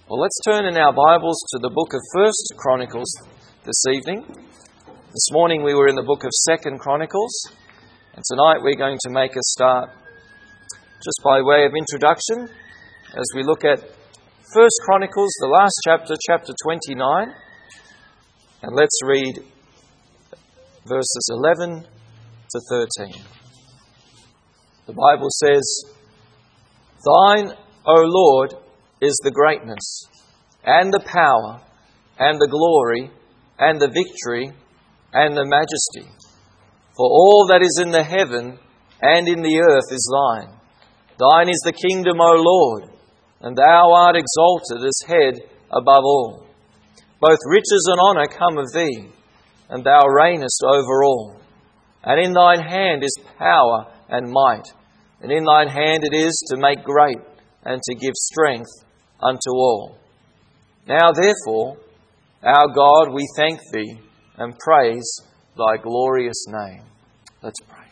Well, let's turn in our Bibles to the book of 1 Chronicles this evening. This morning we were in the book of 2 Chronicles, and tonight we're going to make a start just by way of introduction as we look at 1 Chronicles, the last chapter, chapter 29, and let's read verses 11 to 13. The Bible says, "Thine, O Lord, is the greatness, and the power, and the glory, and the victory, and the majesty. For all that is in the heaven and in the earth is thine. Thine is the kingdom, O Lord, and thou art exalted as head above all. Both riches and honour come of thee, and thou reignest over all. And in thine hand is power and might, and in thine hand it is to make great and to give strength unto all. Now therefore, our God, we thank thee and praise thy glorious name." Let's pray.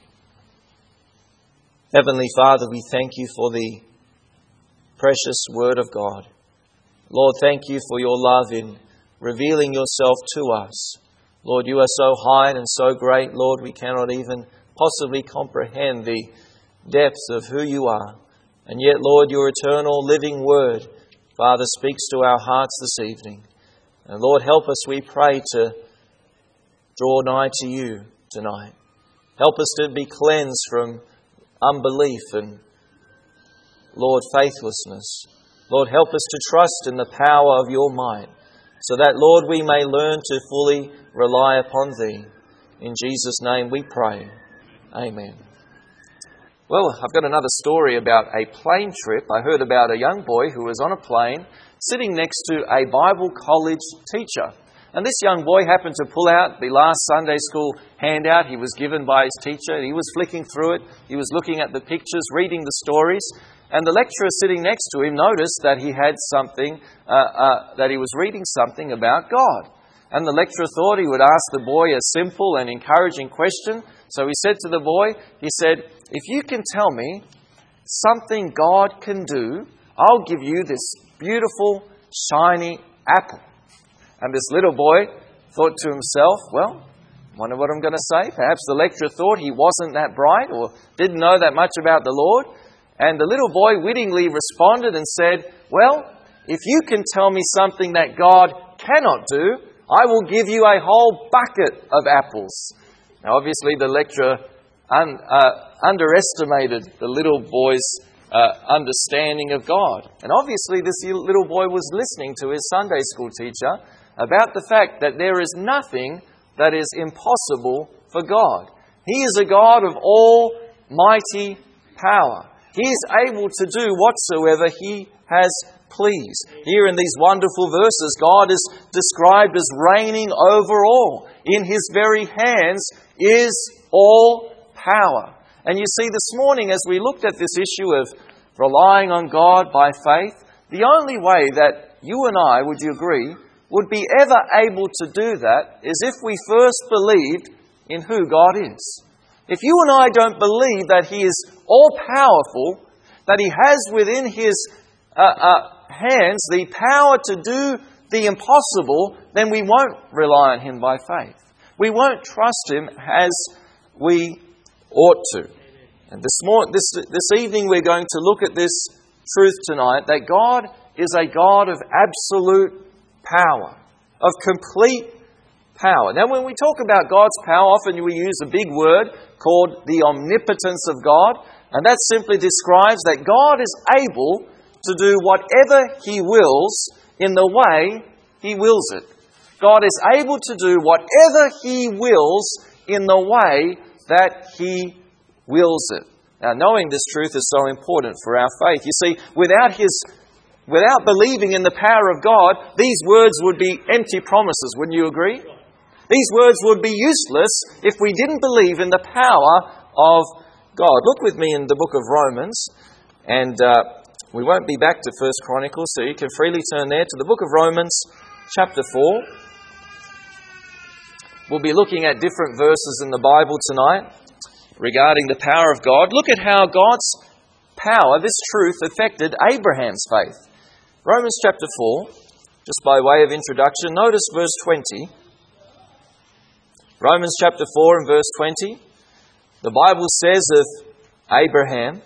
Heavenly Father, we thank you for the precious word of God. Lord, thank you for your love in revealing yourself to us. Lord, you are so high and so great, Lord, we cannot even possibly comprehend the depth of who you are. And yet, Lord, your eternal living word, Father, speaks to our hearts this evening. And Lord, help us, we pray, to draw nigh to you tonight. Help us to be cleansed from unbelief and, Lord, faithlessness. Lord, help us to trust in the power of your might, so that, Lord, we may learn to fully rely upon thee. In Jesus' name we pray. Amen. Well, I've got another story about a plane trip. I heard about a young boy who was on a plane sitting next to a Bible college teacher. And this young boy happened to pull out the last Sunday school handout he was given by his teacher. He was flicking through it. He was looking at the pictures, reading the stories. And the lecturer sitting next to him noticed that he had something, that he was reading something about God. And the lecturer thought he would ask the boy a simple and encouraging question. So he said to the boy, he said, "If you can tell me something God can do, I'll give you this beautiful, shiny apple." And this little boy thought to himself, well, I wonder what I'm going to say. Perhaps the lecturer thought he wasn't that bright or didn't know that much about the Lord. And the little boy wittingly responded and said, "Well, if you can tell me something that God cannot do, I will give you a whole bucket of apples." Now, obviously, the lecturer underestimated the little boy's understanding of God. And obviously, this little boy was listening to his Sunday school teacher about the fact that there is nothing that is impossible for God. He is a God of almighty power. He is able to do whatsoever He has pleased. Here in these wonderful verses, God is described as reigning over all. In His very hands is all power. And you see, this morning as we looked at this issue of relying on God by faith, the only way that you and I, would you agree, would be ever able to do that is if we first believed in who God is. If you and I don't believe that He is all-powerful, that He has within His hands the power to do the impossible, then we won't rely on Him by faith. We won't trust Him as we ought to. And this evening we're going to look at this truth tonight, that God is a God of absolute power, of complete power. Now, when we talk about God's power, often we use a big word called the omnipotence of God, and that simply describes that God is able to do whatever He wills in the way He wills it. God is able to do whatever He wills in the way that He wills it. Now, knowing this truth is so important for our faith. You see, without believing in the power of God, these words would be empty promises. Wouldn't you agree? These words would be useless if we didn't believe in the power of God. Look with me in the book of Romans, and we won't be back to 1 Chronicles, so you can freely turn there to the book of Romans, chapter 4. We'll be looking at different verses in the Bible tonight regarding the power of God. Look at how God's power, this truth, affected Abraham's faith. Romans chapter 4, just by way of introduction, notice verse 20. Romans chapter 4 and verse 20. The Bible says of Abraham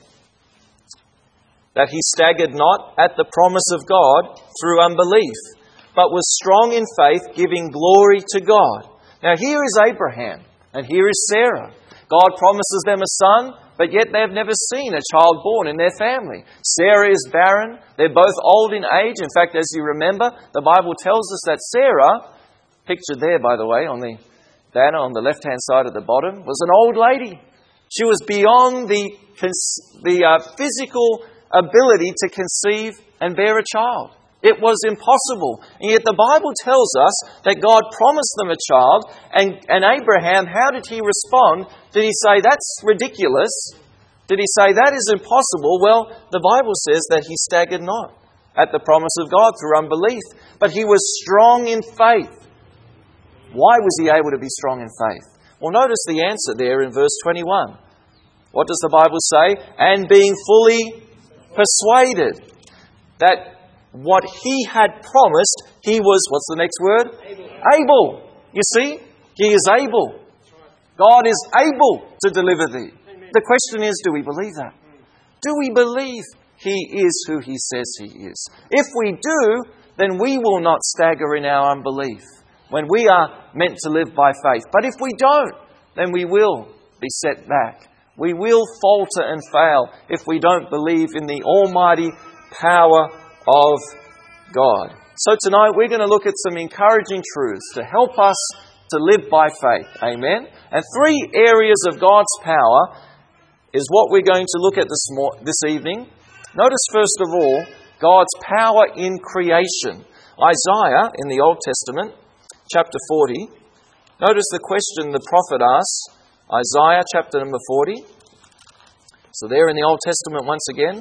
that he staggered not at the promise of God through unbelief, but was strong in faith, giving glory to God. Now here is Abraham, and here is Sarah. God promises them a son, but yet they have never seen a child born in their family. Sarah is barren. They're both old in age. In fact, as you remember, the Bible tells us that Sarah, pictured there, by the way, on the banner on the left-hand side at the bottom, was an old lady. She was beyond the physical ability to conceive and bear a child. It was impossible. And yet the Bible tells us that God promised them a child. And Abraham, how did he respond? Did he say, that's ridiculous? Did he say, that is impossible? Well, the Bible says that he staggered not at the promise of God through unbelief. But he was strong in faith. Why was he able to be strong in faith? Well, notice the answer there in verse 21. What does the Bible say? And being fully persuaded that what he had promised, he was, what's the next word? Able. You see? He is able. God is able to deliver thee. The question is, do we believe that? Do we believe he is who he says he is? If we do, then we will not stagger in our unbelief when we are meant to live by faith. But if we don't, then we will be set back. We will falter and fail if we don't believe in the almighty power of God. So tonight we're going to look at some encouraging truths to help us to live by faith. Amen? And 3 areas of God's power is what we're going to look at this evening. Notice first of all, God's power in creation. Isaiah in the Old Testament, chapter 40. Notice the question the prophet asks. Isaiah chapter number 40. So there in the Old Testament once again,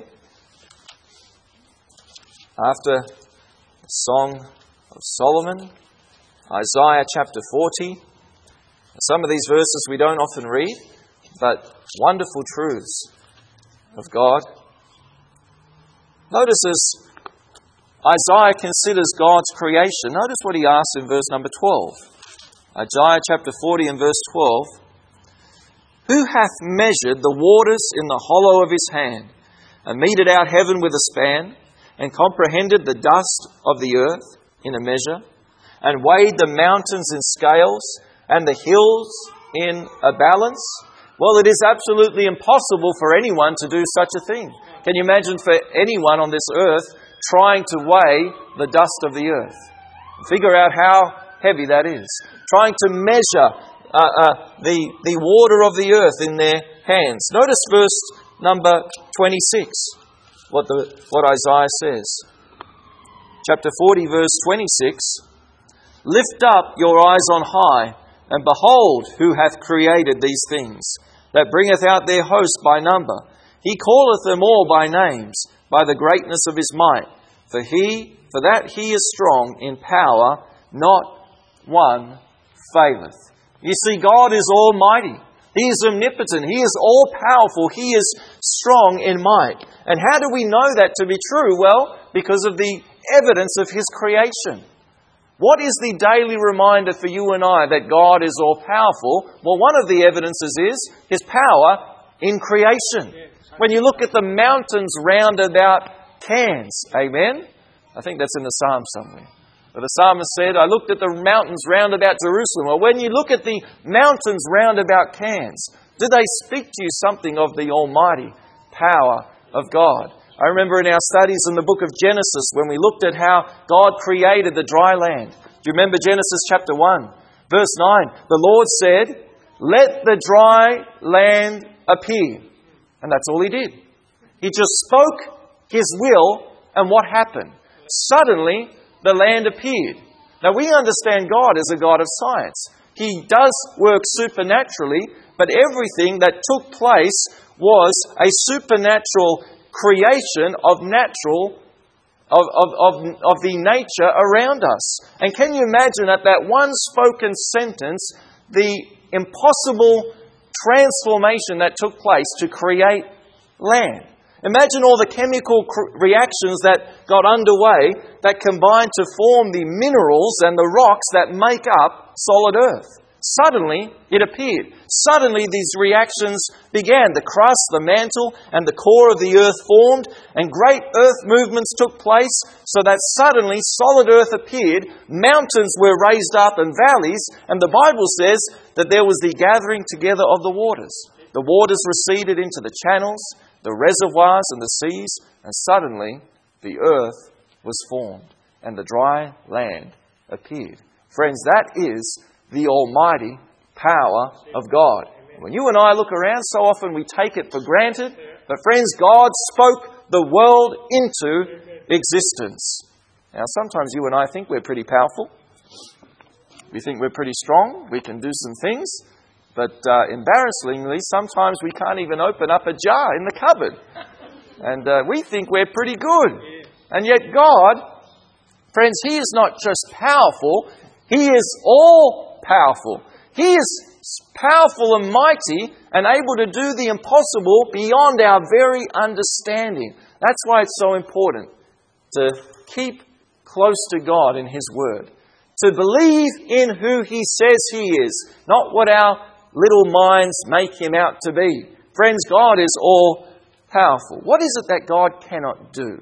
after the Song of Solomon, Isaiah chapter 40. Some of these verses we don't often read, but wonderful truths of God. Notice as Isaiah considers God's creation, notice what he asks in verse number 12. Isaiah chapter 40 and verse 12. Who hath measured the waters in the hollow of his hand, and meted out heaven with a span, and comprehended the dust of the earth in a measure, and weighed the mountains in scales, and the hills in a balance? Well, it is absolutely impossible for anyone to do such a thing. Can you imagine for anyone on this earth trying to weigh the dust of the earth? Figure out how heavy that is. Trying to measure the water of the earth in their hands. Notice verse number 26, what Isaiah says. Chapter 40, verse 26. Lift up your eyes on high, and behold who hath created these things, that bringeth out their host by number. He calleth them all by names, by the greatness of his might. For that he is strong in power, not one faileth. You see, God is almighty. He is omnipotent. He is all-powerful. He is strong in might. And how do we know that to be true? Well, because of the evidence of his creation. What is the daily reminder for you and I that God is all-powerful? Well, one of the evidences is his power in creation. When you look at the mountains round about Cairns, amen? I think that's in the Psalm somewhere. But the psalmist said, I looked at the mountains round about Jerusalem. Well, when you look at the mountains round about Cairns, do they speak to you something of the almighty power of God? I remember in our studies in the book of Genesis, when we looked at how God created the dry land. Do you remember Genesis chapter 1, verse 9? The Lord said, let the dry land appear. And that's all he did. He just spoke his will, and what happened? Suddenly, the land appeared. Now we understand God as a God of science. He does work supernaturally, but everything that took place was a supernatural creation of the nature around us. And can you imagine at that one spoken sentence, the impossible transformation that took place to create land? Imagine all the chemical reactions that got underway that combined to form the minerals and the rocks that make up solid earth. Suddenly, it appeared. Suddenly, these reactions began. The crust, the mantle, and the core of the earth formed, and great earth movements took place, so that suddenly solid earth appeared, mountains were raised up, and valleys, and the Bible says that there was the gathering together of the waters. The waters receded into the channels, the reservoirs, and the seas, and suddenly the earth was formed, and the dry land appeared. Friends, that is the almighty power of God. When you and I look around, so often we take it for granted. But friends, God spoke the world into existence. Now, sometimes you and I think we're pretty powerful. We think we're pretty strong. We can do some things. But embarrassingly, sometimes we can't even open up a jar in the cupboard. And we think we're pretty good. And yet God, friends, He is not just powerful. He is all powerful. He is powerful and mighty and able to do the impossible beyond our very understanding. That's why it's so important to keep close to God in His Word. To believe in who He says He is, not what our little minds make Him out to be. Friends, God is all powerful. What is it that God cannot do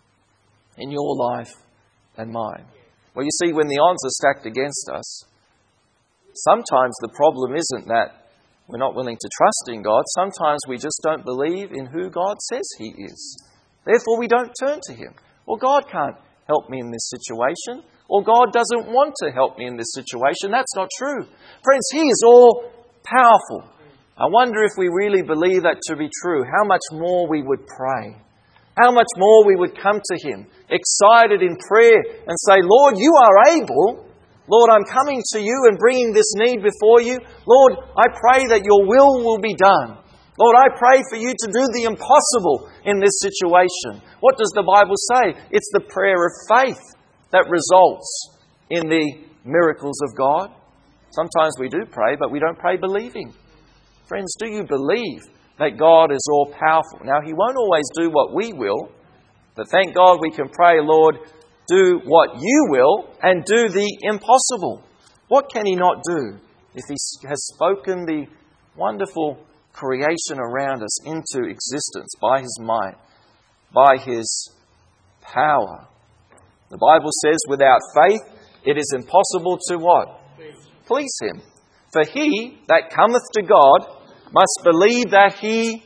in your life and mine? Well, you see, when the odds are stacked against us, sometimes the problem isn't that we're not willing to trust in God. Sometimes we just don't believe in who God says He is. Therefore, we don't turn to Him. Well, God can't help me in this situation. Or God doesn't want to help me in this situation. That's not true. Friends, He is all powerful. I wonder if we really believe that to be true, how much more we would pray. How much more we would come to Him, excited in prayer and say, Lord, You are able. Lord, I'm coming to You and bringing this need before You. Lord, I pray that Your will be done. Lord, I pray for You to do the impossible in this situation. What does the Bible say? It's the prayer of faith that results in the miracles of God. Sometimes we do pray, but we don't pray believing. Friends, do you believe that God is all powerful? Now, He won't always do what we will, but thank God we can pray, Lord, do what You will and do the impossible. What can He not do if He has spoken the wonderful creation around us into existence by His might, by His power? The Bible says, without faith, it is impossible to what? Please Him. For he that cometh to God must believe that He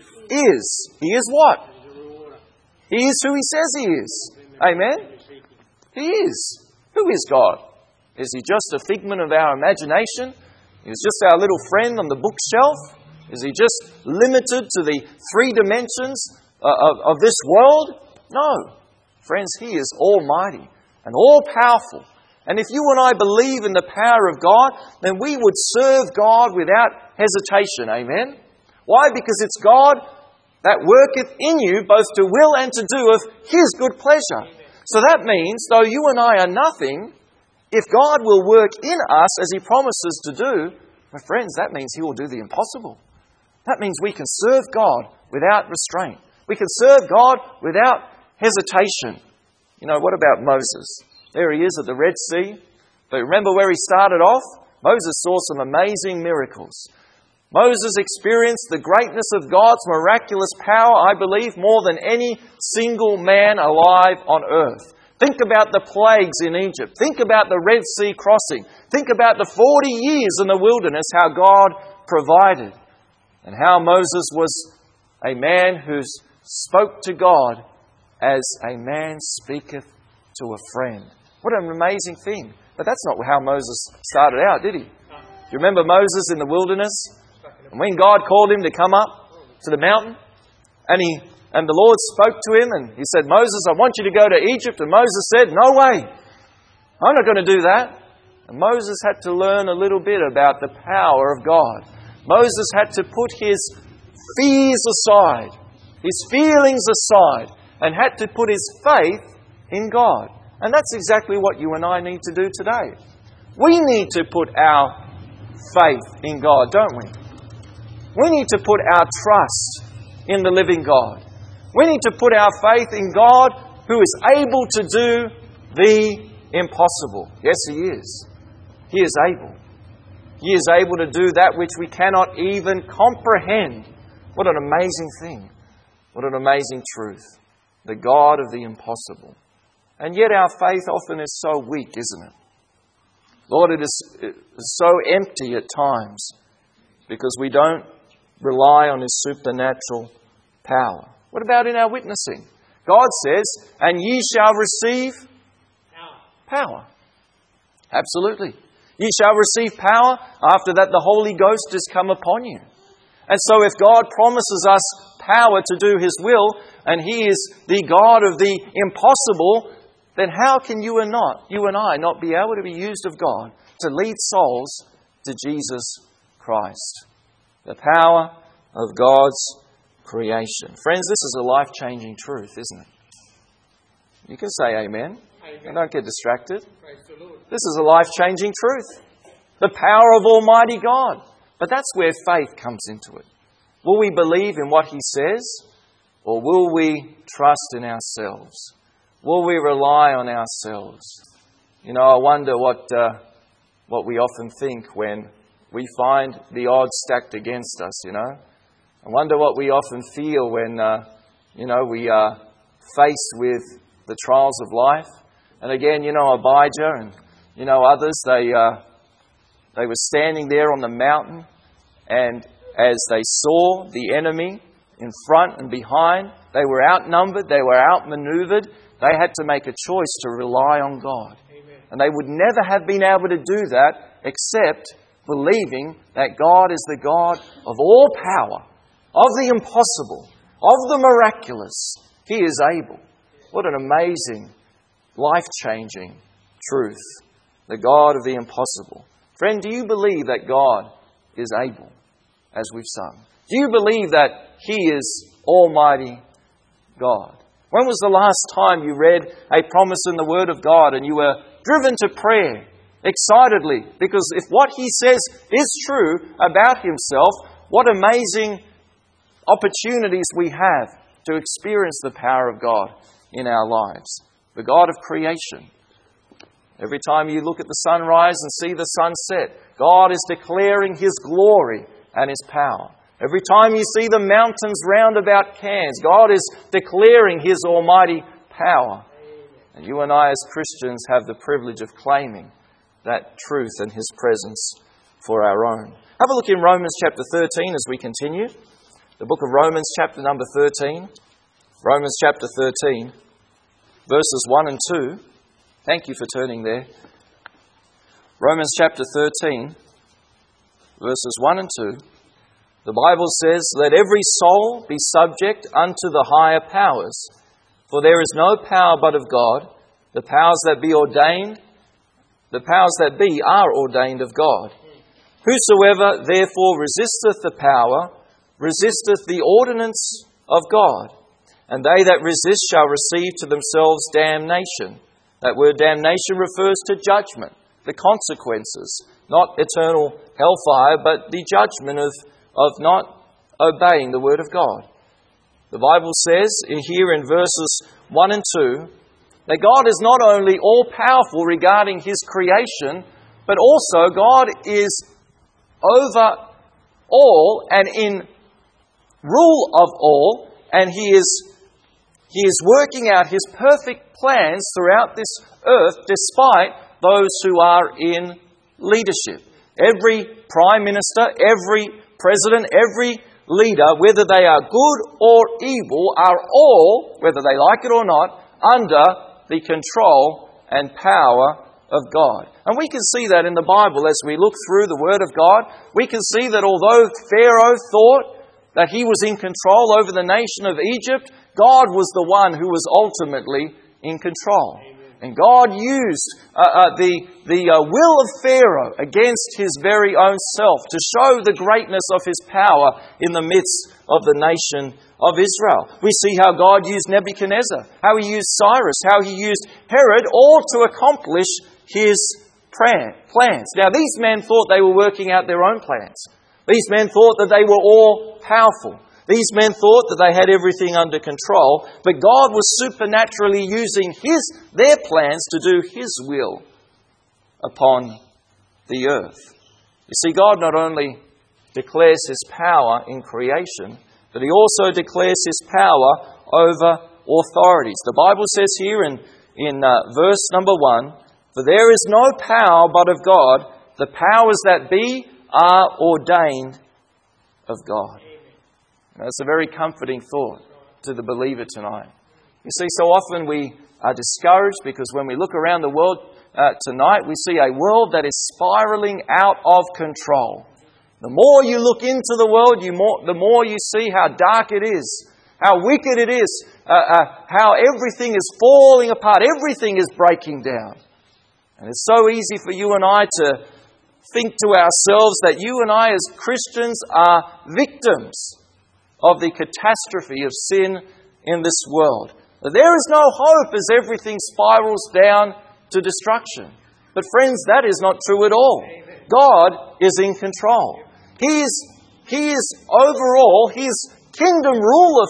is. He is what? He is who He says He is. Amen? He is. Who is God? Is He just a figment of our imagination? Is He just our little friend on the bookshelf? Is He just limited to the 3 dimensions of this world? No. Friends, He is almighty and all-powerful. And if you and I believe in the power of God, then we would serve God without hesitation. Amen? Why? Because it's God that worketh in you both to will and to do of His good pleasure. So that means, though you and I are nothing, if God will work in us as He promises to do, my friends, that means He will do the impossible. That means we can serve God without restraint. We can serve God without hesitation. You know, what about Moses? There he is at the Red Sea. But remember where he started off? Moses saw some amazing miracles. Moses experienced the greatness of God's miraculous power, I believe, more than any single man alive on earth. Think about the plagues in Egypt. Think about the Red Sea crossing. Think about the 40 years in the wilderness, how God provided. And how Moses was a man who spoke to God as a man speaketh to a friend. What an amazing thing. But that's not how Moses started out, did he? Do you remember Moses in the wilderness? And when God called him to come up to the mountain, and the Lord spoke to him and He said, Moses, I want you to go to Egypt. And Moses said, no way. I'm not going to do that. And Moses had to learn a little bit about the power of God. Moses had to put his fears aside, his feelings aside, and had to put his faith in God. And that's exactly what you and I need to do today. We need to put our faith in God, don't we? We need to put our trust in the living God. We need to put our faith in God who is able to do the impossible. Yes, He is. He is able. He is able to do that which we cannot even comprehend. What an amazing thing. What an amazing truth. The God of the impossible. And yet our faith often is so weak, isn't it? Lord, it is so empty at times because we don't rely on His supernatural power. What about in our witnessing? God says, and ye shall receive power. Absolutely. Ye shall receive power. After that, the Holy Ghost is come upon you. And so if God promises us power to do His will, and He is the God of the impossible, then how can you and I not be able to be used of God to lead souls to Jesus Christ? The power of God's creation. Friends, this is a life-changing truth, isn't it? You can say amen. And don't get distracted. This is a life-changing truth. The power of Almighty God. But that's where faith comes into it. Will we believe in what He says? Or will we trust in ourselves? Will we rely on ourselves? You know, I wonder what we often think when we find the odds stacked against us, you know. I wonder what we often feel when, we are faced with the trials of life. And again, you know, Abijah and, others, they were standing there on the mountain, and as they saw the enemy in front and behind, they were outnumbered, they were outmaneuvered. They had to make a choice to rely on God. Amen. And they would never have been able to do that except believing that God is the God of all power, of the impossible, of the miraculous. He is able. What an amazing, life-changing truth. The God of the impossible. Friend, do you believe that God is able, as we've sung? Do you believe that He is Almighty God? When was the last time you read a promise in the Word of God and you were driven to prayer excitedly? Because if what He says is true about Himself, what amazing opportunities we have to experience the power of God in our lives. The God of creation. Every time you look at the sunrise and see the sunset, God is declaring His glory and His power. Every time you see the mountains round about Cairns, God is declaring His almighty power. And you and I as Christians have the privilege of claiming that truth and His presence for our own. Have a look in Romans chapter 13 as we continue. The book of Romans chapter number 13. Romans chapter 13, verses 1 and 2. Thank you for turning there. Romans chapter 13, verses 1 and 2. The Bible says, "Let every soul be subject unto the higher powers, for there is no power but of God. The powers that be are ordained of God. Whosoever therefore resisteth the power, resisteth the ordinance of God. And they that resist shall receive to themselves damnation." That word damnation refers to judgment, the consequences, not eternal hellfire, but the judgment of not obeying the Word of God. The Bible says here in verses 1 and 2 that God is not only all-powerful regarding His creation, but also God is over all and in rule of all, and He is working out His perfect plans throughout this earth despite those who are in leadership. Every prime minister, every president, every leader, whether they are good or evil, are all, whether they like it or not, under the control and power of God. And we can see that in the Bible as we look through the Word of God. We can see that although Pharaoh thought that he was in control over the nation of Egypt, God was the one who was ultimately in control. And God used the will of Pharaoh against his very own self to show the greatness of His power in the midst of the nation of Israel. We see how God used Nebuchadnezzar, how He used Cyrus, how He used Herod, all to accomplish His plans. Now, these men thought they were working out their own plans. These men thought that they were all powerful. These men thought that they had everything under control, but God was supernaturally using their plans to do His will upon the earth. You see, God not only declares His power in creation, but He also declares His power over authorities. The Bible says here in verse number 1, "For there is no power but of God. The powers that be are ordained of God." That's a very comforting thought to the believer tonight. You see, so often we are discouraged because when we look around the world tonight, we see a world that is spiraling out of control. The more you look into the world, the more you see how dark it is, how wicked it is, how everything is falling apart, everything is breaking down. And it's so easy for you and I to think to ourselves that you and I as Christians are victims of the catastrophe of sin in this world. But there is no hope as everything spirals down to destruction. But friends, that is not true at all. God is in control. He is overall, He is kingdom ruler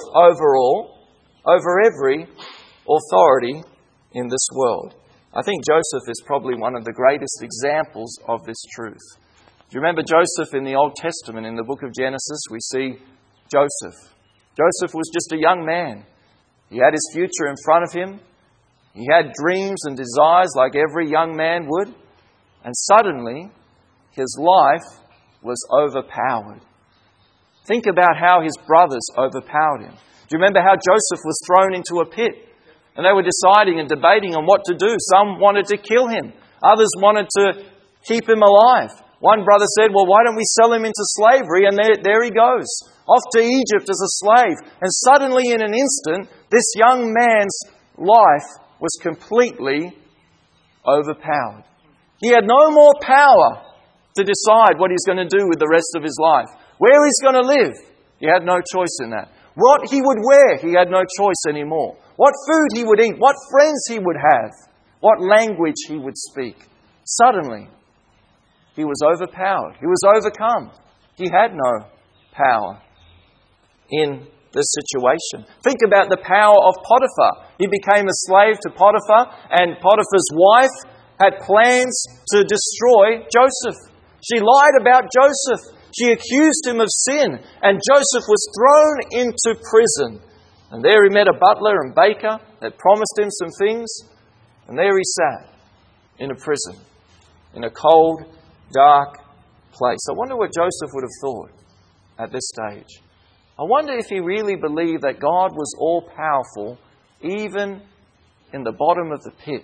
over every authority in this world. I think Joseph is probably one of the greatest examples of this truth. Do you remember Joseph in the Old Testament? In the book of Genesis, we see Joseph. Joseph was just a young man. He had his future in front of him. He had dreams and desires like every young man would. And suddenly, his life was overpowered. Think about how his brothers overpowered him. Do you remember how Joseph was thrown into a pit? And they were deciding and debating on what to do. Some wanted to kill him. Others wanted to keep him alive. One brother said, "Well, why don't we sell him into slavery?" And there he goes, off to Egypt as a slave. And suddenly, in an instant, this young man's life was completely overpowered. He had no more power to decide what he's going to do with the rest of his life. Where he's going to live, he had no choice in that. What he would wear, he had no choice anymore. What food he would eat, what friends he would have, what language he would speak. Suddenly, he was overpowered. He was overcome. He had no power in this situation. Think about the power of Potiphar. He became a slave to Potiphar, and Potiphar's wife had plans to destroy Joseph. She lied about Joseph. She accused him of sin, and Joseph was thrown into prison. And there he met a butler and baker that promised him some things, and there he sat in a prison, in a cold, dark place. I wonder what Joseph would have thought at this stage. I wonder if he really believed that God was all-powerful, even in the bottom of the pit,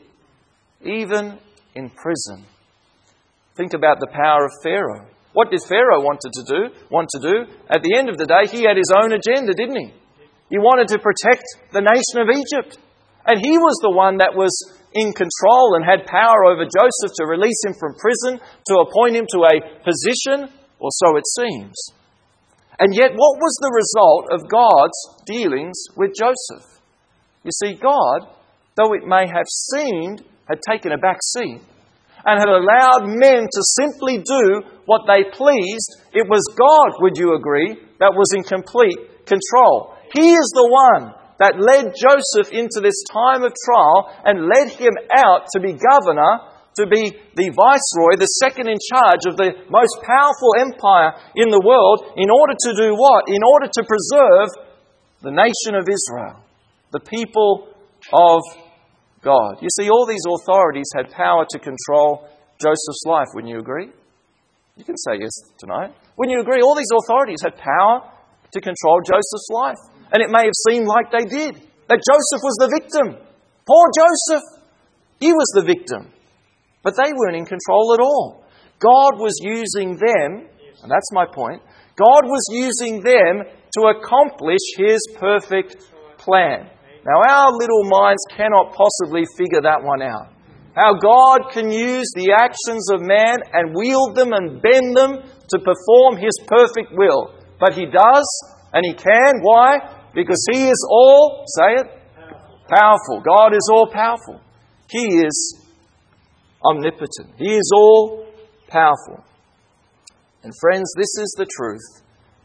even in prison. Think about the power of Pharaoh. What did Pharaoh want to do? At the end of the day, he had his own agenda, didn't he? He wanted to protect the nation of Egypt. And he was the one that was in control and had power over Joseph to release him from prison, to appoint him to a position, or so it seems. And yet, what was the result of God's dealings with Joseph? You see, God, though it may have seemed, had taken a back seat and had allowed men to simply do what they pleased. It was God, would you agree, that was in complete control. He is the one that led Joseph into this time of trial and led him out to be governor, to be the viceroy, the second in charge of the most powerful empire in the world, in order to do what? In order to preserve the nation of Israel, the people of God. You see, all these authorities had power to control Joseph's life. Wouldn't you agree? You can say yes tonight. Wouldn't you agree? All these authorities had power to control Joseph's life. And it may have seemed like they did. That Joseph was the victim. Poor Joseph. He was the victim. But they weren't in control at all. God was using them, and that's my point, God was using them to accomplish His perfect plan. Now, our little minds cannot possibly figure that one out. How God can use the actions of man and wield them and bend them to perform His perfect will. But He does, and He can. Why? Because He is all, say it, powerful. God is all powerful. He is omnipotent. He is all powerful. And friends, this is the truth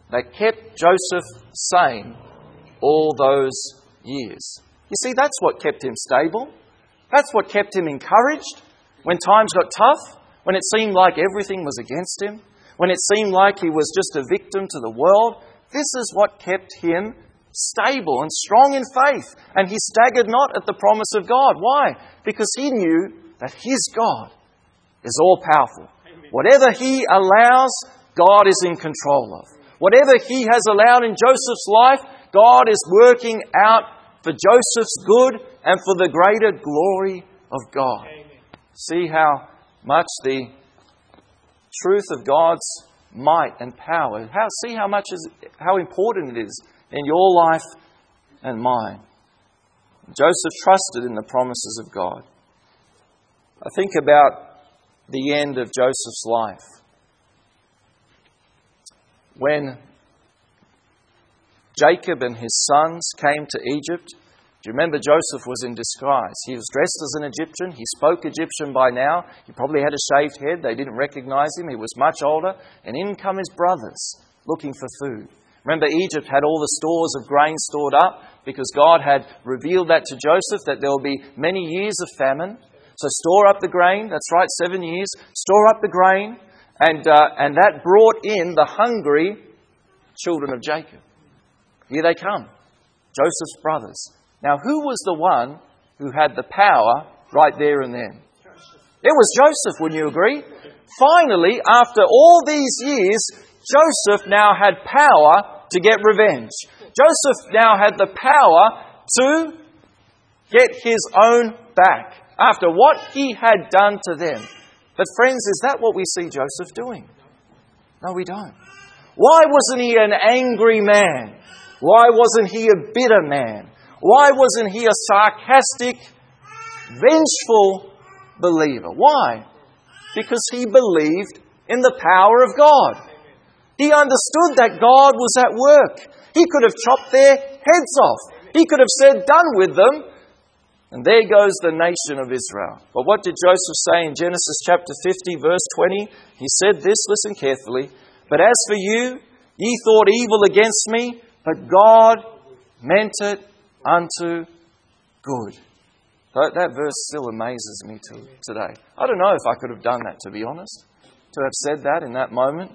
that kept Joseph sane all those years. You see, that's what kept him stable. That's what kept him encouraged when times got tough, when it seemed like everything was against him, when it seemed like he was just a victim to the world. This is what kept him stable and strong in faith. And he staggered not at the promise of God. Why? Because he knew that his God is all-powerful. Whatever he allows, God is in control of. Whatever he has allowed in Joseph's life, God is working out for Joseph's good and for the greater glory of God. See how much the truth of God's might and power, see how important it is in your life and mine. Joseph trusted in the promises of God. I think about the end of Joseph's life. When Jacob and his sons came to Egypt, do you remember Joseph was in disguise? He was dressed as an Egyptian. He spoke Egyptian by now. He probably had a shaved head. They didn't recognize him. He was much older. And in come his brothers looking for food. Remember, Egypt had all the stores of grain stored up because God had revealed that to Joseph, that there will be many years of famine. So store up the grain. That's right, 7 years. Store up the grain. And that brought in the hungry children of Jacob. Here they come, Joseph's brothers. Now, who was the one who had the power right there and then? It was Joseph, wouldn't you agree? Finally, after all these years, Joseph now had power to get revenge. Joseph now had the power to get his own back after what he had done to them. But friends, is that what we see Joseph doing? No, we don't. Why wasn't he an angry man? Why wasn't he a bitter man? Why wasn't he a sarcastic, vengeful believer? Why? Because he believed in the power of God. He understood that God was at work. He could have chopped their heads off. He could have said, done with them. And there goes the nation of Israel. But what did Joseph say in Genesis chapter 50, verse 20? He said this, listen carefully. But as for you, ye thought evil against me, but God meant it unto good. That verse still amazes me today. I don't know if I could have done that, to be honest, to have said that in that moment.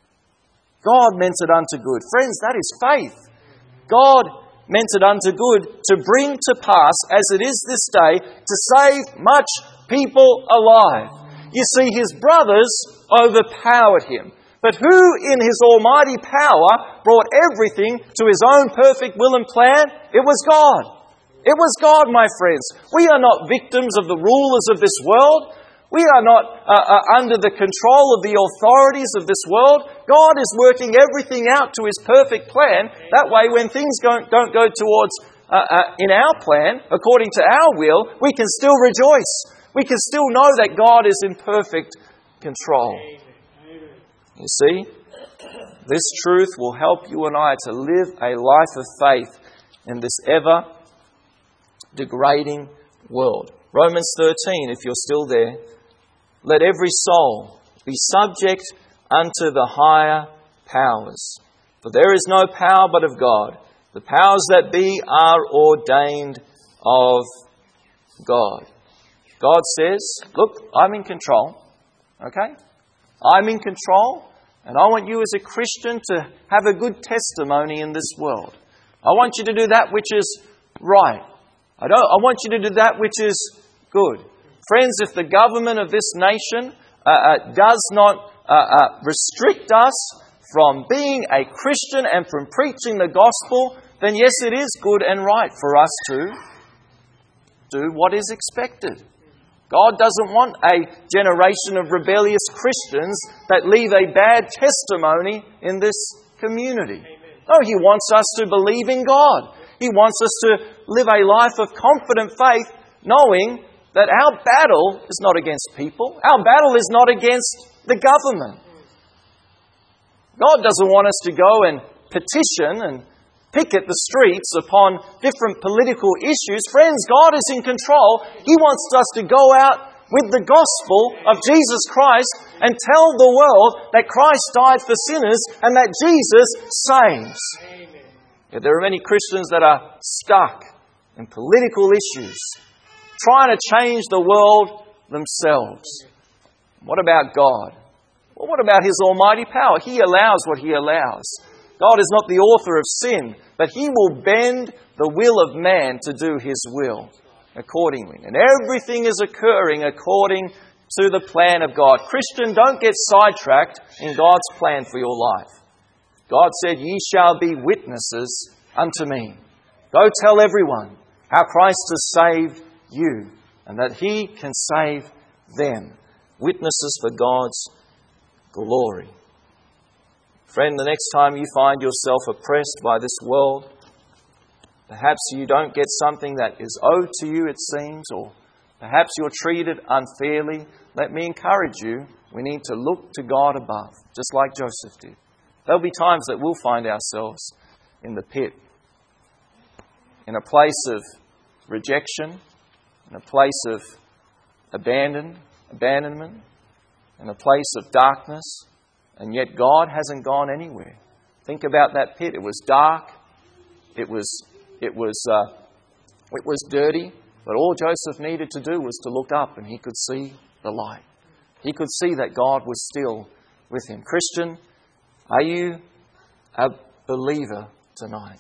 God meant it unto good. Friends, that is faith. God meant it unto good to bring to pass, as it is this day, to save much people alive. You see, his brothers overpowered him. But who in his almighty power brought everything to his own perfect will and plan? It was God. It was God, my friends. We are not victims of the rulers of this world. We are not under the control of the authorities of this world. God is working everything out to his perfect plan. That way, when things don't go towards in our plan, according to our will, we can still rejoice. We can still know that God is in perfect control. You see, this truth will help you and I to live a life of faith in this ever-degrading world. Romans 13, if you're still there. Let every soul be subject unto the higher powers. For there is no power but of God. The powers that be are ordained of God. God says, look, I'm in control. Okay? I'm in control. And I want you as a Christian to have a good testimony in this world. I want you to do that which is right. I want you to do that which is good. Friends, if the government of this nation does not restrict us from being a Christian and from preaching the gospel, then yes, it is good and right for us to do what is expected. God doesn't want a generation of rebellious Christians that leave a bad testimony in this community. No, He wants us to believe in God. He wants us to live a life of confident faith, knowing that our battle is not against people. Our battle is not against the government. God doesn't want us to go and petition and picket the streets upon different political issues. Friends, God is in control. He wants us to go out with the gospel of Jesus Christ and tell the world that Christ died for sinners and that Jesus saves. Amen. Yet there are many Christians that are stuck in political issues, trying to change the world themselves. What about God? Well, what about His almighty power? He allows what He allows. God is not the author of sin, but He will bend the will of man to do His will accordingly. And everything is occurring according to the plan of God. Christian, don't get sidetracked in God's plan for your life. God said, "Ye shall be witnesses unto me." Go tell everyone how Christ has saved you and that He can save them. Witnesses for God's glory. Friend, the next time you find yourself oppressed by this world, perhaps you don't get something that is owed to you, it seems, or perhaps you're treated unfairly, let me encourage you, we need to look to God above, just like Joseph did. There'll be times that we'll find ourselves in the pit, in a place of rejection, in a place of abandonment, in a place of darkness, and yet God hasn't gone anywhere. Think about that pit. It was dark. It was dirty. But all Joseph needed to do was to look up and he could see the light. He could see that God was still with him. Christian, are you a believer tonight?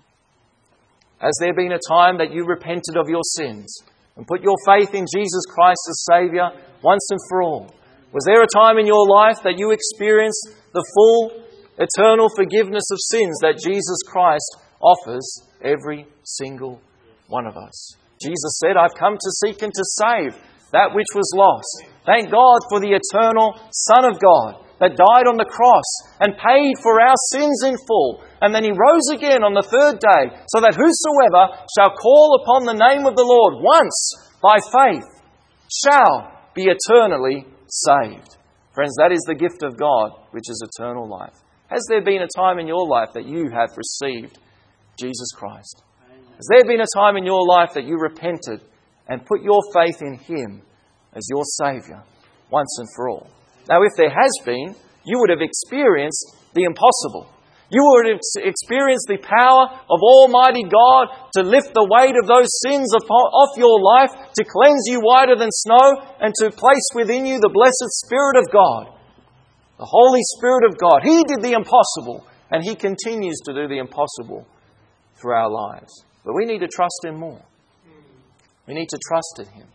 Has there been a time that you repented of your sins and put your faith in Jesus Christ as Saviour once and for all? Was there a time in your life that you experienced the full, eternal forgiveness of sins that Jesus Christ offers every single one of us? Jesus said, "I've come to seek and to save that which was lost." Thank God for the eternal Son of God that died on the cross and paid for our sins in full. And then He rose again on the third day, so that whosoever shall call upon the name of the Lord once by faith shall be eternally saved. Friends, that is the gift of God, which is eternal life. Has there been a time in your life that you have received Jesus Christ? Has there been a time in your life that you repented and put your faith in Him as your Saviour once and for all? Now, if there has been, you would have experienced the impossible. You would have experienced the power of Almighty God to lift the weight of those sins off your life, to cleanse you whiter than snow, and to place within you the blessed Spirit of God, the Holy Spirit of God. He did the impossible, and He continues to do the impossible through our lives. But we need to trust Him more. We need to trust in Him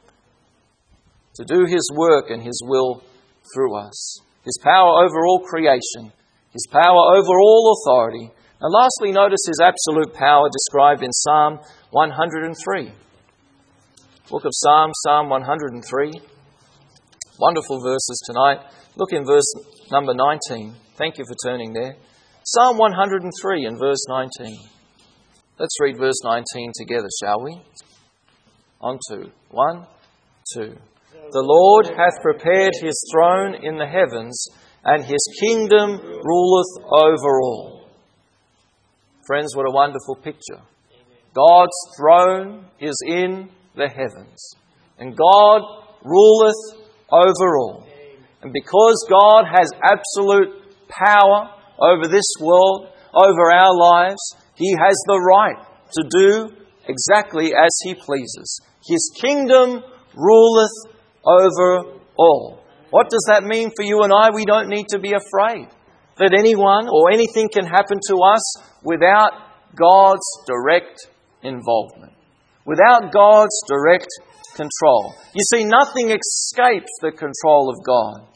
to do His work and His will through us. His power over all creation. His power over all authority. And lastly, notice His absolute power described in Psalm 103. Book of Psalms, Psalm 103. Wonderful verses tonight. Look in verse number 19. Thank you for turning there. Psalm 103 and verse 19. Let's read verse 19 together, shall we? On to 1, 2. The Lord hath prepared His throne in the heavens, and His kingdom ruleth over all. Friends, what a wonderful picture. God's throne is in the heavens, and God ruleth over all. And because God has absolute power over this world, over our lives, He has the right to do exactly as He pleases. His kingdom ruleth over all. What does that mean for you and I? We don't need to be afraid that anyone or anything can happen to us without God's direct involvement, without God's direct control. You see, nothing escapes the control of God.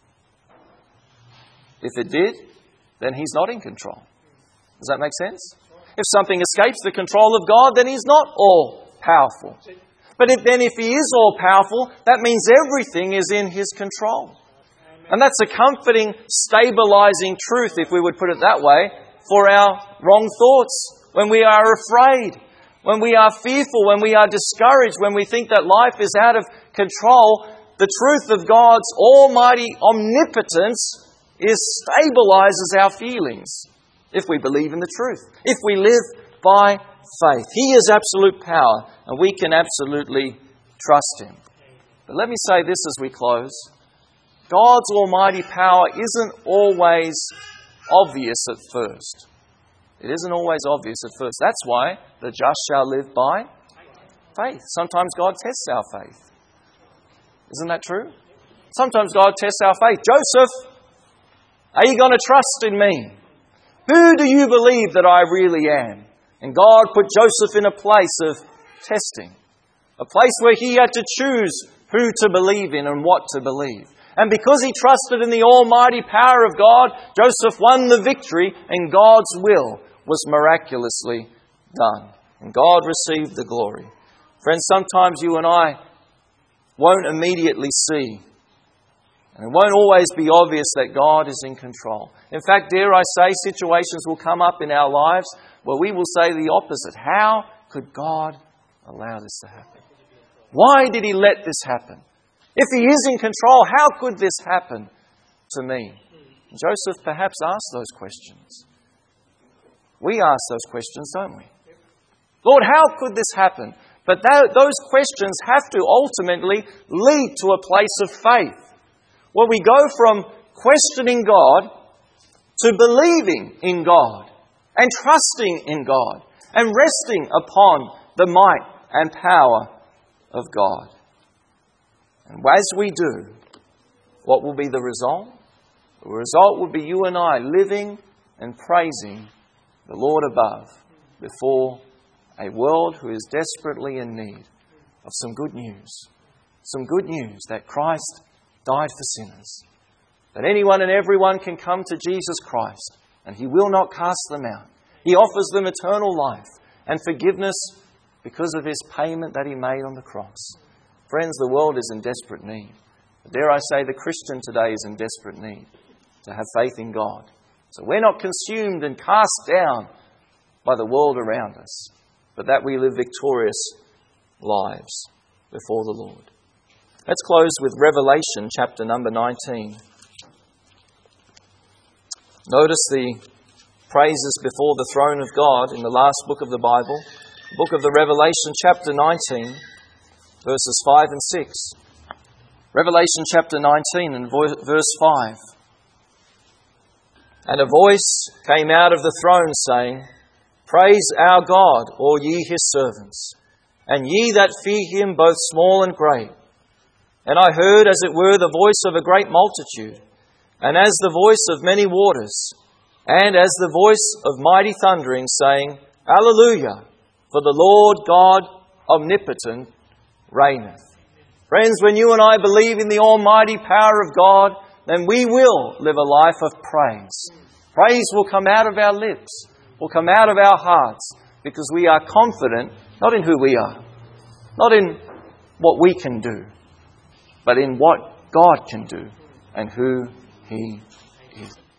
If it did, then He's not in control. Does that make sense? If something escapes the control of God, then He's not all-powerful. But if He is all-powerful, that means everything is in His control. And that's a comforting, stabilizing truth, if we would put it that way, for our wrong thoughts. When we are afraid, when we are fearful, when we are discouraged, when we think that life is out of control, the truth of God's almighty omnipotence stabilizes our feelings if we believe in the truth, if we live by faith. He is absolute power, and we can absolutely trust Him. But let me say this as we close. God's almighty power isn't always obvious at first. It isn't always obvious at first. That's why the just shall live by faith. Sometimes God tests our faith. Isn't that true? Sometimes God tests our faith. Joseph, are you going to trust in me? Who do you believe that I really am? And God put Joseph in a place of testing. A place where he had to choose who to believe in and what to believe. And because he trusted in the almighty power of God, Joseph won the victory and God's will was miraculously done. And God received the glory. Friends, sometimes you and I won't immediately see. And it won't always be obvious that God is in control. In fact, dare I say, situations will come up in our lives where we will say the opposite. How could God allow this to happen? Why did He let this happen? If He is in control, how could this happen to me? Joseph perhaps asked those questions. We ask those questions, don't we? Lord, how could this happen? But those questions have to ultimately lead to a place of faith, where we go from questioning God to believing in God and trusting in God and resting upon the might and power of God. And as we do, what will be the result? The result will be you and I living and praising the Lord above before a world who is desperately in need of some good news. Some good news that Christ died for sinners. That anyone and everyone can come to Jesus Christ and He will not cast them out. He offers them eternal life and forgiveness because of His payment that He made on the cross. Friends, the world is in desperate need. Dare I say, the Christian today is in desperate need to have faith in God. So we're not consumed and cast down by the world around us, but that we live victorious lives before the Lord. Let's close with Revelation chapter number 19. Notice the praises before the throne of God in the last book of the Bible, book of the Revelation chapter 19, verses 5 and 6. Revelation chapter 19 and verse 5. And a voice came out of the throne saying, Praise our God, all ye His servants, and ye that fear Him, both small and great. And I heard, as it were, the voice of a great multitude, and as the voice of many waters, and as the voice of mighty thundering, saying, Alleluia, for the Lord God omnipotent reigneth. Friends, when you and I believe in the almighty power of God, then we will live a life of praise. Praise will come out of our lips, will come out of our hearts, because we are confident, not in who we are, not in what we can do, but in what God can do and who He is.